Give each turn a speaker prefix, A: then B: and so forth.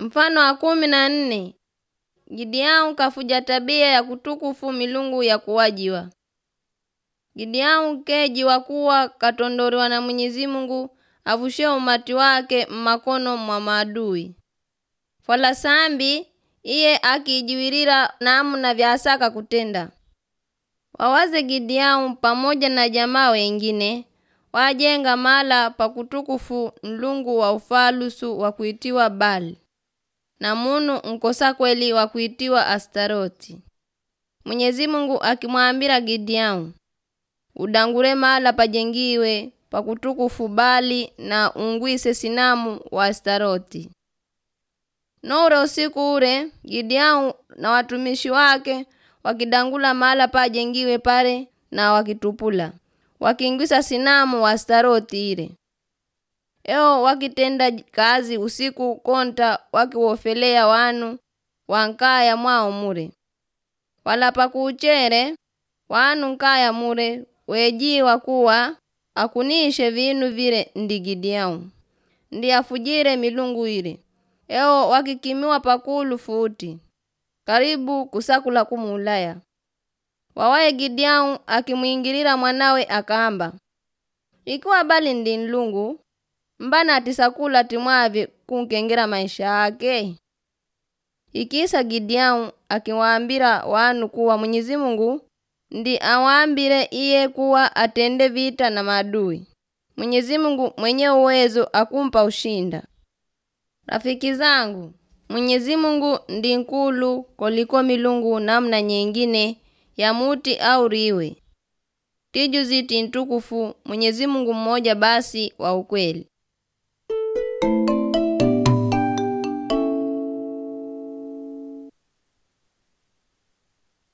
A: Mfano wa 14. Gideon kafuja tabia ya kutukufu milungu ya kuwajiwa. Gideon kejiwa kuwa katondoriwa na Mwenyezi Mungu avushie umati wake mmakono mwa maadui. Fala sambi iye akijiwirira namna vyasaka kutenda. Wawaze Gideon pamoja na jamaa wengine wajenga mala pa kutukufu mlungu wa ufalusu wa kuitiwa Bali na munu mkosa kweli wa kuitiwa Astaroti. Mwenyezi Mungu akimwambira Gideon, udangure mala pajengiwe pa kutukufu Bali na ungwise sinamu wa Astaroti. Nore usiku ure Gideon na watumishi wake wakidangula mala pajengiwe pare na wakitupula wakingwisa sinamu wa Astaroti ile. Eo wakitenda kazi usiku konta wakiwofelea wanu wankaya mwao mure. Wala pakuchere wanu nkaya mure wejiwa kuwa akunishe vinu vile ndi Gideon ndi afujire milungu ile. Eo wakikimiwa pakulu futi karibu kusakula kumulaya. Wawaye Gideon akimwingirira mwanawe akamba, ikiwa Bali ndi nlungu mbana atisakula timwavye kunkengera maisha yake. Ikisa Gideon akiwaambira wanu kuwa Mwenyezi Mungu ndi awambire iye kuwa atende vita na maadui. Mwenyezi Mungu mwenye uwezo akumpa ushinda. Rafiki zangu, Mwenyezi Mungu ndi nkulu koliko milungu namna nyingine ya muti au riwe. Tijuzi tintukufu Mwenyezi Mungu mmoja basi wa ukweli.